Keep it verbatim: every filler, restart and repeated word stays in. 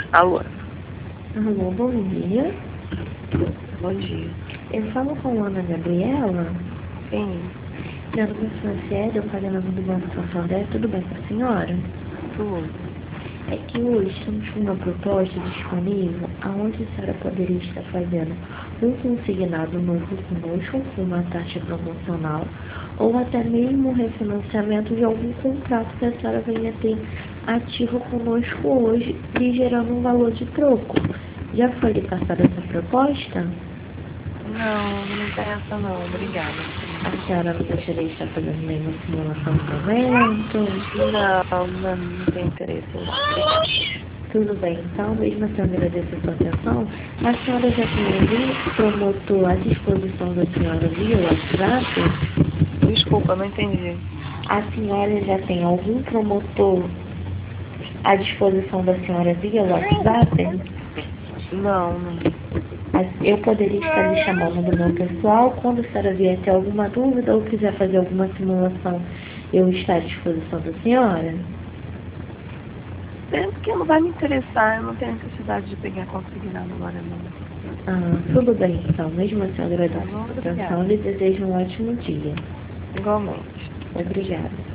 Alô? Alô, bom dia. Bom dia. Eu falo com a Ana Gabriela. Sim. Meu nome é Franciele, eu falo em nome do Banco Santander. Tudo bem com a senhora? Tudo. É que hoje temos uma proposta disponível onde a senhora poderia estar fazendo um consignado novo conosco com uma taxa promocional ou até mesmo um refinanciamento de algum contrato que a senhora venha ter ativo conosco hoje e gerando um valor de troco. Já foi lhe passada essa proposta? Não, não me interessa não, obrigada. A senhora não gostaria de estar fazendo nenhuma simulação no momento? Não, não, não tem interesse. Obrigada. Tudo bem, então, mesmo assim, eu agradeço a sua atenção. A senhora já tem algum promotor à disposição da senhora via WhatsApp? Desculpa, não entendi. A senhora já tem algum promotor à disposição da senhora via WhatsApp? Não, não. Eu poderia estar lhe chamando do meu pessoal. Quando a senhora vier ter alguma dúvida ou quiser fazer alguma simulação, eu estou à disposição da senhora? Penso que não vai me interessar, eu não tenho necessidade de pegar consignado agora não. Ah, tudo bem, então. Mesmo assim, eu agradeço Tá bom, a sua obrigada. atenção e lhe desejo um ótimo dia. Igualmente. Obrigada.